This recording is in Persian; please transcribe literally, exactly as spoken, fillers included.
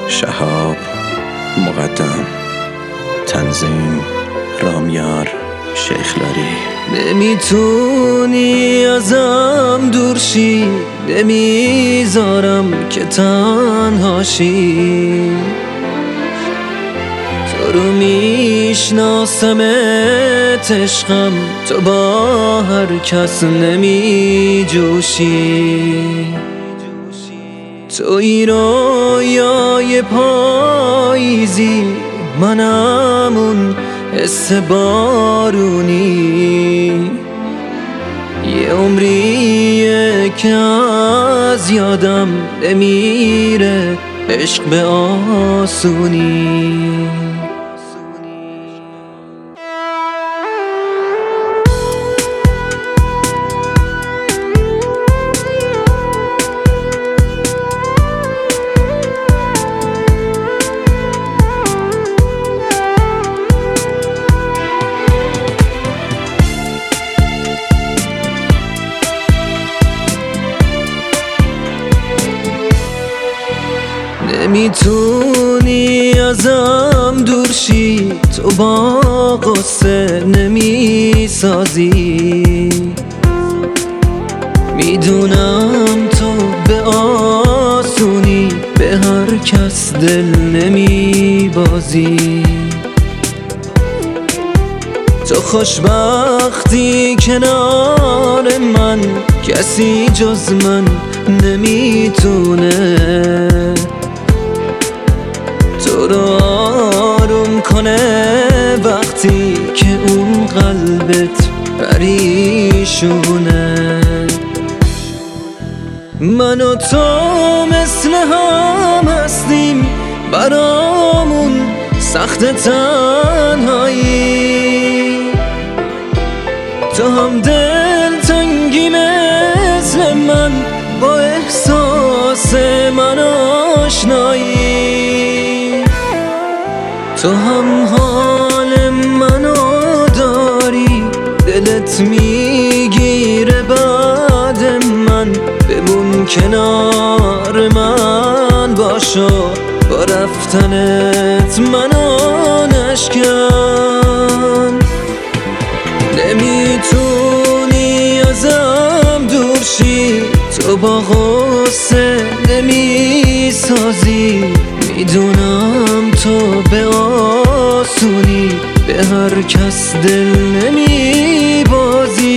شهاب مقدم، تنظیم رامیار شیخلاری. نمیتونی ازم دور شی، نمیذارم که تنهاشی. تو رو میشناسمت عشقم، تو با هر کس نمی جوشی. توی رویای پاییزی، منم اون حس بارونی. یه عمریه که از یادم نمیره عشق به آسونی. نمیتونی ازم دور شی، تو با قصه نمیسازی. میدونم تو به آسونی به هر کس دل نمیبازی. تو خوشبختی کنار من، کسی جز من نمیتونه تو رو آروم کنه وقتی که اون قلبت پریشونه. من و تو مثل هم هستیم، برامون سخت تنهایی. تو هم دل تنگی مثل من، با احساس من آشنایی. تو هم حال منو داری، دلت میگیره بعد من. بمون کنار من باشو، با رفتنت منو نشکن. نمیتونی ازم دور شی، تو با غصه نمیسازی. میدونم تو به آسونی به هر کس دل نمیبازی.